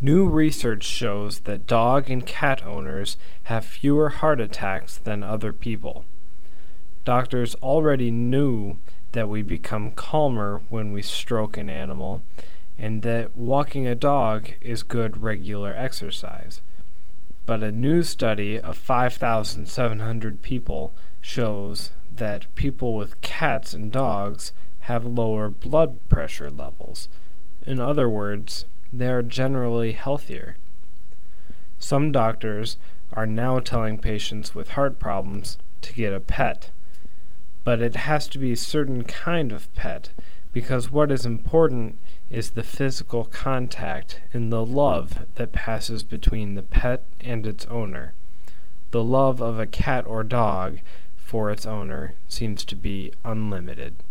New research shows that dog and cat owners have fewer heart attacks than other people. Doctors already knew that we become calmer when we stroke an animal, and that walking a dog is good regular exercise. But a new study of 5,700 people shows that people with cats and dogs have lower blood pressure levels. In other words, they are generally healthier. Some doctors are now telling patients with heart problems to get a pet. But it has to be a certain kind of pet, because what is important is the physical contact and the love that passes between the pet and its owner. The love of a cat or dog for its owner seems to be unlimited.